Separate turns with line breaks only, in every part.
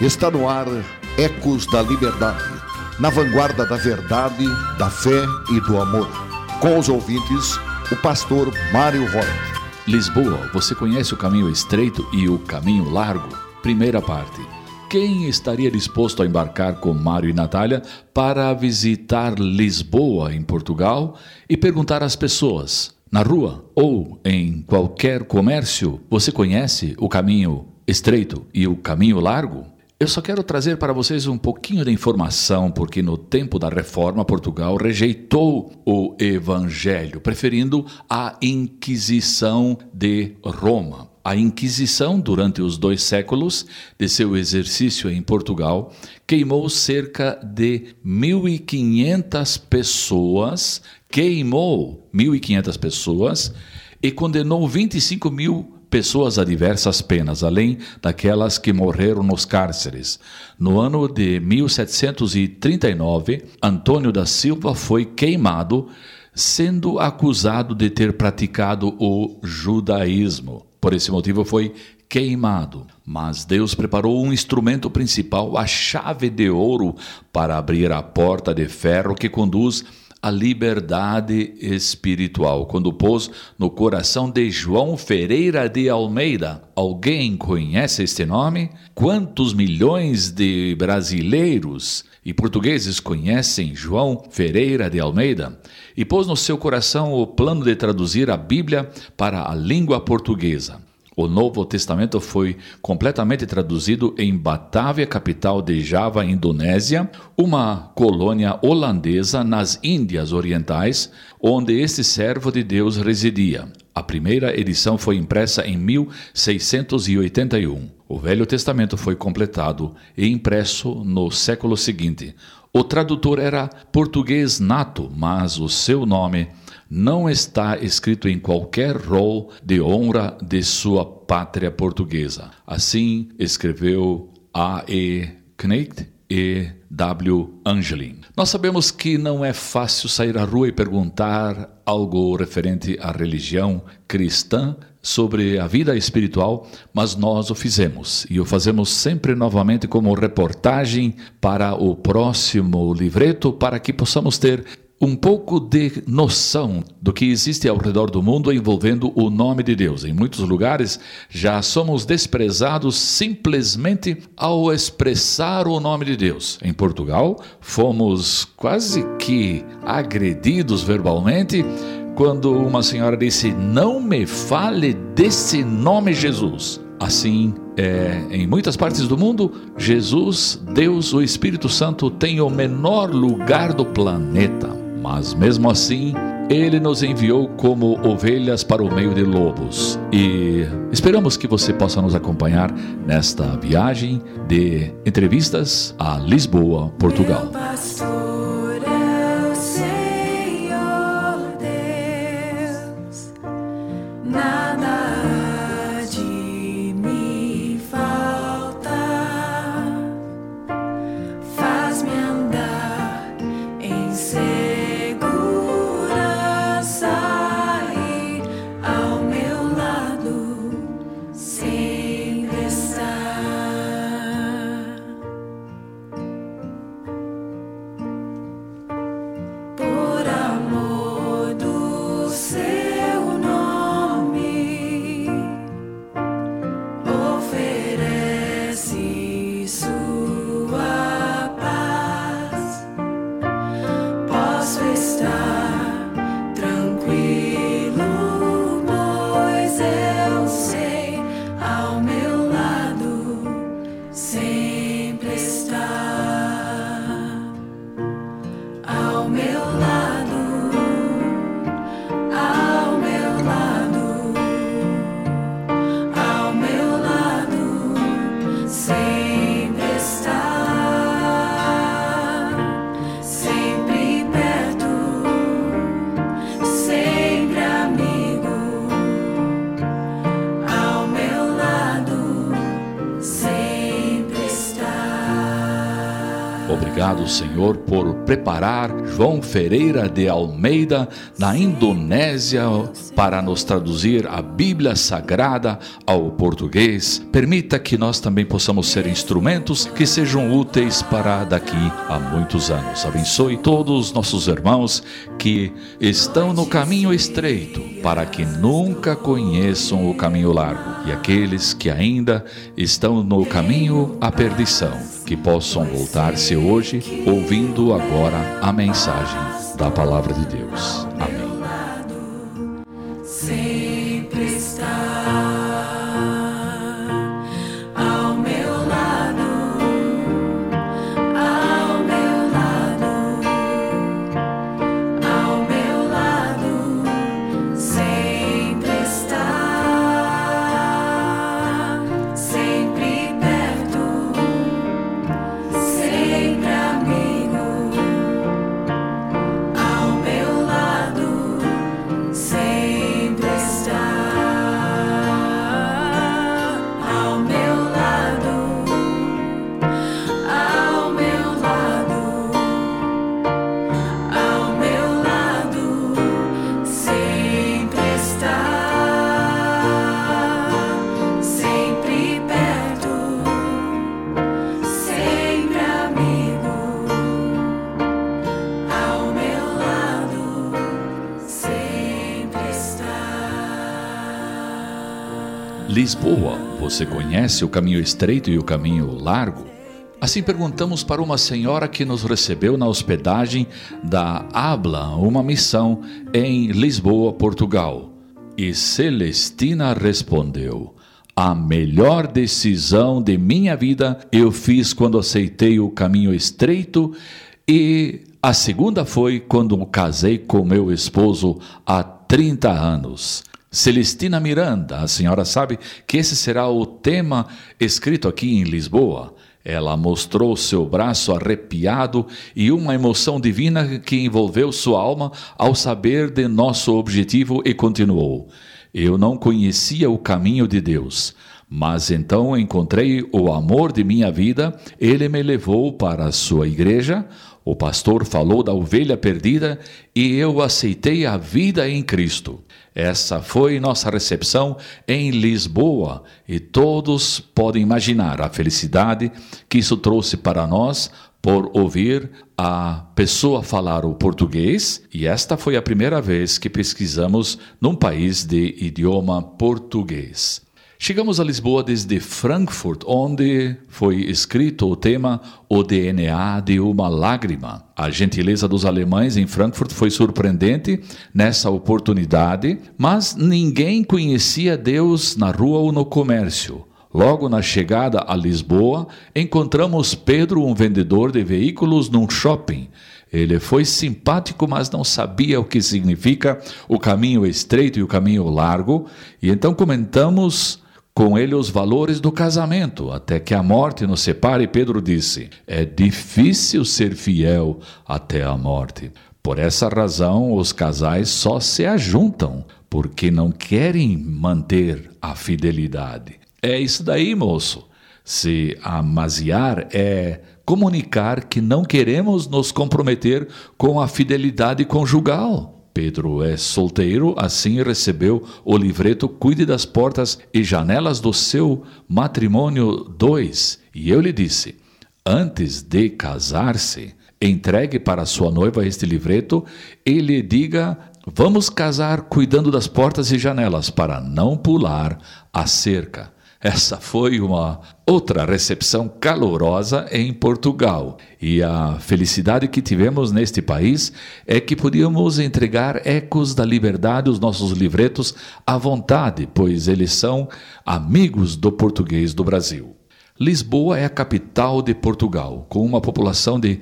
Está no ar Ecos da Liberdade, na vanguarda da verdade, da fé e do amor. Com os ouvintes, o pastor Mário Rocha.
Lisboa, você conhece o caminho estreito e o caminho largo? Primeira parte. Quem estaria disposto a embarcar com Mário e Natália para visitar Lisboa, em Portugal, e perguntar às pessoas, na rua ou em qualquer comércio, você conhece o caminho estreito e o caminho largo? Eu só quero trazer para vocês um pouquinho de informação, porque no tempo da Reforma, Portugal rejeitou o Evangelho, preferindo a Inquisição de Roma. A Inquisição, durante os 2 séculos de seu exercício em Portugal, queimou cerca de 1.500 pessoas, e condenou 25 mil pessoas a diversas penas, além daquelas que morreram nos cárceres. No ano de 1739, Antônio da Silva foi queimado, sendo acusado de ter praticado o judaísmo. Por esse motivo foi queimado. Mas Deus preparou um instrumento principal, a chave de ouro, para abrir a porta de ferro que conduz a liberdade espiritual, quando pôs no coração de João Ferreira de Almeida. Alguém conhece este nome? Quantos milhões de brasileiros e portugueses conhecem João Ferreira de Almeida? E pôs no seu coração o plano de traduzir a Bíblia para a língua portuguesa. O Novo Testamento foi completamente traduzido em Batávia, capital de Java, Indonésia, uma colônia holandesa nas Índias Orientais, onde este servo de Deus residia. A primeira edição foi impressa em 1681. O Velho Testamento foi completado e impresso no século seguinte. O tradutor era português nato, mas o seu nome não está escrito em qualquer rol de honra de sua pátria portuguesa. Assim escreveu A.E. Knecht e W. Angelin. Nós sabemos que não é fácil sair à rua e perguntar algo referente à religião cristã sobre a vida espiritual, mas nós o fizemos e o fazemos sempre novamente como reportagem para o próximo livreto, para que possamos ter um pouco de noção do que existe ao redor do mundo envolvendo o nome de Deus. Em muitos lugares já somos desprezados simplesmente ao expressar o nome de Deus. Em Portugal, fomos quase que agredidos verbalmente quando uma senhora disse: "Não me fale desse nome Jesus". Assim, em muitas partes do mundo, Jesus, Deus, o Espírito Santo, tem o menor lugar do planeta. Mas mesmo assim, Ele nos enviou como ovelhas para o meio de lobos. E esperamos que você possa nos acompanhar nesta viagem de entrevistas a Lisboa, Portugal. Obrigado, Senhor, por preparar João Ferreira de Almeida na Indonésia para nos traduzir a Bíblia Sagrada ao português. Permita que nós também possamos ser instrumentos que sejam úteis para daqui a muitos anos. Abençoe todos os nossos irmãos que estão no caminho estreito, para que nunca conheçam o caminho largo, e aqueles que ainda estão no caminho à perdição, que possam voltar-se hoje, ouvindo agora a mensagem da Palavra de Deus. Amém.
Sempre está ao meu lado, ao meu lado, ao meu lado, sempre está, sempre perto, sempre amigo, ao meu lado, sempre está, ao meu lado, ao meu lado, ao meu lado, sempre está, sempre perto, sempre amigo, ao meu lado, sempre está.
Lisboa, você conhece o caminho estreito e o caminho largo? Assim perguntamos para uma senhora que nos recebeu na hospedagem da Habla, uma missão em Lisboa, Portugal. E Celestina respondeu: a melhor decisão de minha vida eu fiz quando aceitei o caminho estreito, e a segunda foi quando casei com meu esposo há 30 anos. Celestina Miranda, a senhora sabe que esse será o tema escrito aqui em Lisboa. Ela mostrou seu braço arrepiado e uma emoção divina que envolveu sua alma ao saber de nosso objetivo, e continuou: eu não conhecia o caminho de Deus, mas então encontrei o amor de minha vida. Ele me levou para a sua igreja, o pastor falou da ovelha perdida e eu aceitei a vida em Cristo. Essa foi nossa recepção em Lisboa, e todos podem imaginar a felicidade que isso trouxe para nós por ouvir a pessoa falar o português, e esta foi a primeira vez que pesquisamos num país de idioma português. Chegamos a Lisboa desde Frankfurt, onde foi escrito o tema O DNA de uma Lágrima. A gentileza dos alemães em Frankfurt foi surpreendente nessa oportunidade, mas ninguém conhecia Deus na rua ou no comércio. Logo na chegada a Lisboa, encontramos Pedro, um vendedor de veículos, num shopping. Ele foi simpático, mas não sabia o que significa o caminho estreito e o caminho largo, e então comentamos com ele os valores do casamento, até que a morte nos separe. Pedro disse: é difícil ser fiel até a morte. Por essa razão, os casais só se ajuntam, porque não querem manter a fidelidade. É isso daí, moço. Se amaziar é comunicar que não queremos nos comprometer com a fidelidade conjugal. Pedro é solteiro, assim recebeu o livreto Cuide das Portas e Janelas do Seu Matrimônio 2. E eu lhe disse: antes de casar-se, entregue para sua noiva este livreto e lhe diga: vamos casar cuidando das portas e janelas, para não pular a cerca. Essa foi uma outra recepção calorosa em Portugal. E a felicidade que tivemos neste país é que podíamos entregar Ecos da Liberdade, os nossos livretos, à vontade, pois eles são amigos do português do Brasil. Lisboa é a capital de Portugal, com uma população de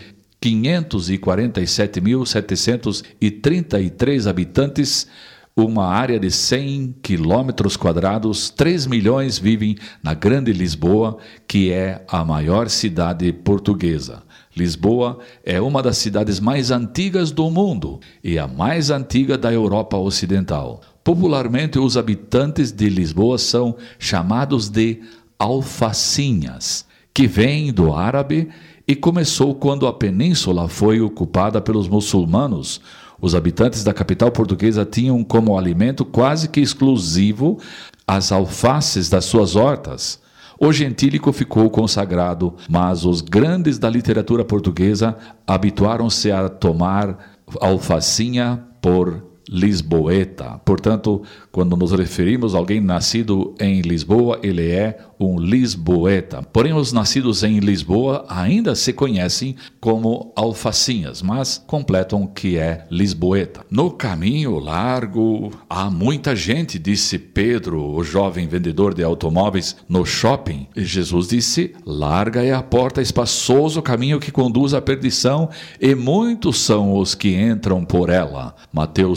547.733 habitantes, uma área de 100 quilômetros quadrados. 3 milhões vivem na Grande Lisboa, que é a maior cidade portuguesa. Lisboa é uma das cidades mais antigas do mundo e a mais antiga da Europa Ocidental. Popularmente, os habitantes de Lisboa são chamados de alfacinhas, que vêm do árabe e começou quando a península foi ocupada pelos muçulmanos. Os habitantes da capital portuguesa tinham como alimento quase que exclusivo as alfaces das suas hortas. O gentílico ficou consagrado, mas os grandes da literatura portuguesa habituaram-se a tomar alfacinha por lisboeta. Portanto, quando nos referimos a alguém nascido em Lisboa, ele é um lisboeta. Porém, os nascidos em Lisboa ainda se conhecem como alfacinhas, mas completam que é lisboeta. No caminho largo há muita gente, disse Pedro, o jovem vendedor de automóveis, no shopping. E Jesus disse: larga é a porta, espaçoso o caminho que conduz à perdição, e muitos são os que entram por ela. Mateus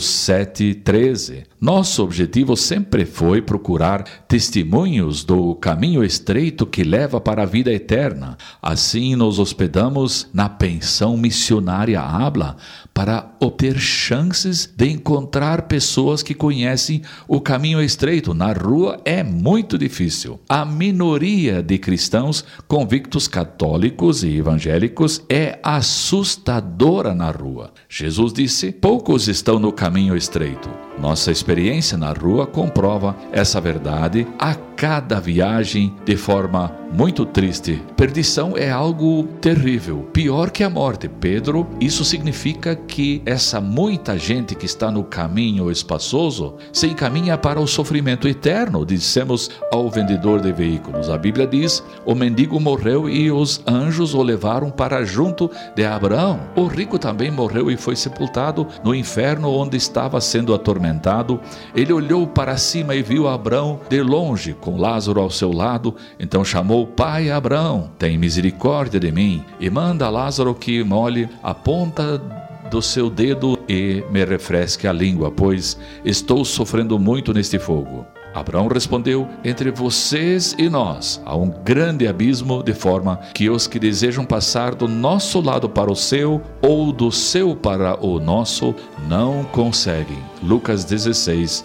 7:13. Nosso objetivo sempre foi procurar testemunhos do caminho estreito que leva para a vida eterna. Assim nos hospedamos na pensão missionária Habla para obter chances de encontrar pessoas que conhecem o caminho estreito. Na rua é muito difícil. A minoria de cristãos convictos católicos e evangélicos é assustadora na rua. Jesus disse: poucos estão no caminho estreito. Nossa experiência na rua comprova essa verdade a cada viagem de forma muito triste. Perdição é algo terrível, pior que a morte. Pedro, isso significa que essa muita gente que está no caminho espaçoso se encaminha para o sofrimento eterno, dissemos ao vendedor de veículos. A Bíblia diz: o mendigo morreu e os anjos o levaram para junto de Abraão. O rico também morreu e foi sepultado no inferno, onde estava sendo atormentado. Ele olhou para cima e viu Abraão de longe, com Lázaro ao seu lado. Então chamou: pai Abraão, tem misericórdia de mim e manda Lázaro que molhe a ponta do seu dedo e me refresque a língua, pois estou sofrendo muito neste fogo. Abraão respondeu: entre vocês e nós há um grande abismo, de forma que os que desejam passar do nosso lado para o seu, ou do seu para o nosso, não conseguem. Lucas 16,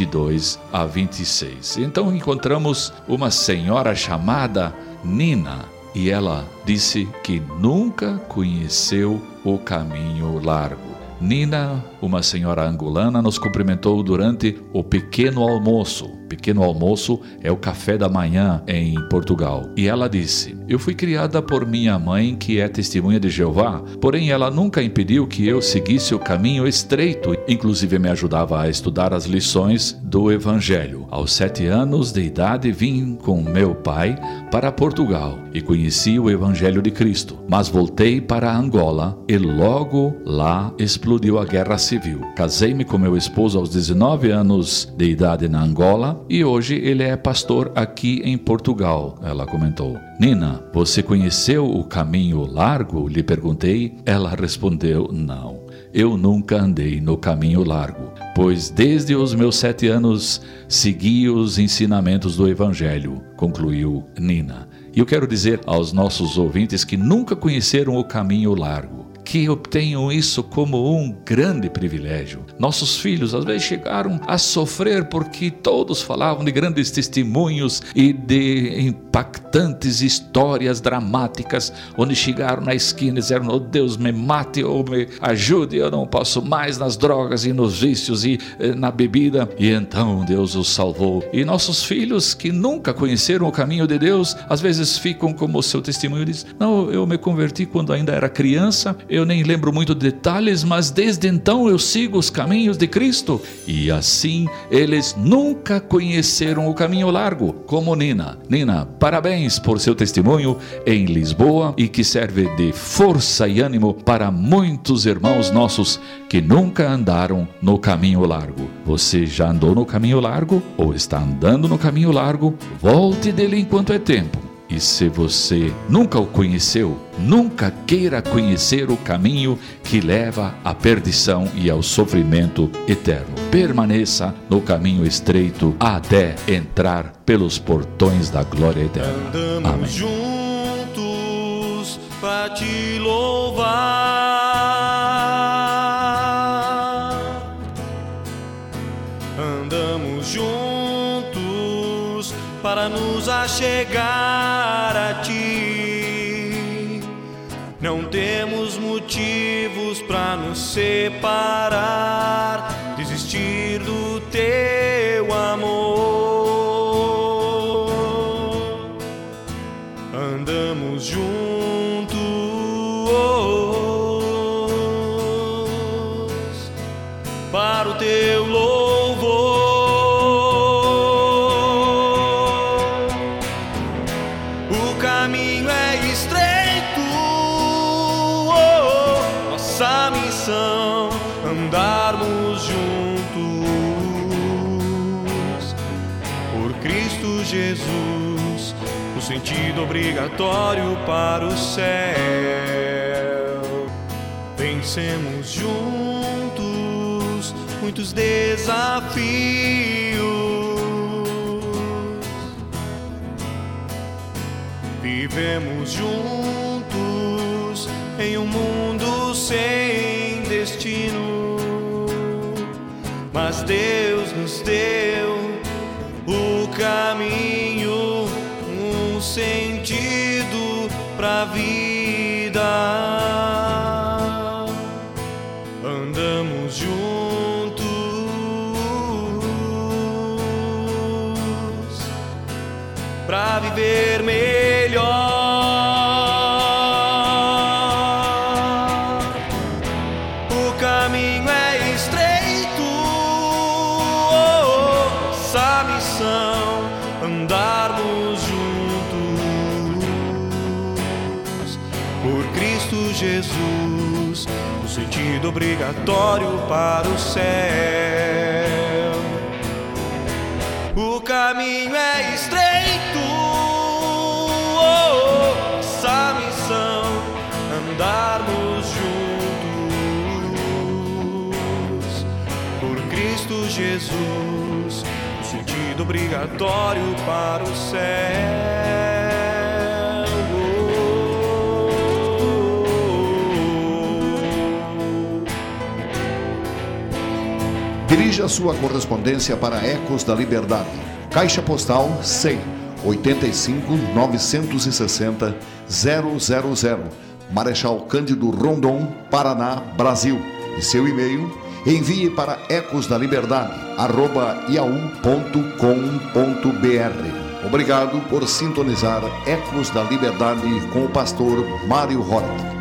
22 a 26. Então encontramos uma senhora chamada Nina, e ela disse que nunca conheceu o caminho largo. Nina, uma senhora angolana, nos cumprimentou durante o pequeno almoço. Pequeno almoço é o café da manhã em Portugal. E ela disse: eu fui criada por minha mãe, que é testemunha de Jeová, porém ela nunca impediu que eu seguisse o caminho estreito. Inclusive me ajudava a estudar as lições do Evangelho. Aos 7 anos de idade vim com meu pai para Portugal e conheci o Evangelho de Cristo. Mas voltei para Angola e logo lá explodiu a guerra civil. Casei-me com meu esposo aos 19 anos de idade na Angola e hoje ele é pastor aqui em Portugal, ela comentou. Nina, você conheceu o caminho largo? Lhe perguntei. Ela respondeu: não, eu nunca andei no caminho largo, pois desde os meus 7 anos segui os ensinamentos do Evangelho, concluiu Nina. E eu quero dizer aos nossos ouvintes que nunca conheceram o caminho largo, que obtenham isso como um grande privilégio. Nossos filhos às vezes chegaram a sofrer porque todos falavam de grandes testemunhos e de impactantes histórias dramáticas, onde chegaram na esquina e disseram: oh Deus, me mate ou me ajude, eu não posso mais nas drogas e nos vícios e na bebida. E então Deus os salvou. E nossos filhos que nunca conheceram o caminho de Deus, às vezes ficam como o seu testemunho, diz: não, eu me converti quando ainda era criança, eu nem lembro muito de detalhes, mas desde então eu sigo os caminhos de Cristo. E assim eles nunca conheceram o caminho largo, como Nina. Nina, parabéns por seu testemunho em Lisboa e que serve de força e ânimo para muitos irmãos nossos que nunca andaram no caminho largo. Você já andou no caminho largo ou está andando no caminho largo? Volte dele enquanto é tempo. E se você nunca o conheceu, nunca queira conhecer o caminho que leva à perdição e ao sofrimento eterno. Permaneça no caminho estreito até entrar pelos portões da glória eterna.
Andamos
Amém.
juntos para te louvar. Andamos juntos para nos achegar a ti. Não temos motivos para nos separar, desistir do teu amor. Andamos juntos para o teu louvor. O caminho é estreito, nossa missão andarmos juntos por Cristo Jesus, o sentido obrigatório para o céu. Vencemos juntos muitos desafios, vivemos juntos em um mundo sem destino, mas Deus nos deu o caminho, um sentido pra vida. Andamos juntos pra viver melhor. O caminho é estreito, nossa missão andarmos juntos por Cristo Jesus, o sentido obrigatório para o céu. O caminho é estreito, nossa missão andarmos juntos por Cristo Jesus, o sentido obrigatório para o céu.
Dirija sua correspondência para Ecos da Liberdade. Caixa Postal 100 85 960 000, Marechal Cândido Rondon, Paraná, Brasil. E seu e-mail, envie para ecosdaliberdade@yahoo.com.br. Obrigado por sintonizar Ecos da Liberdade com o pastor Mário Horta.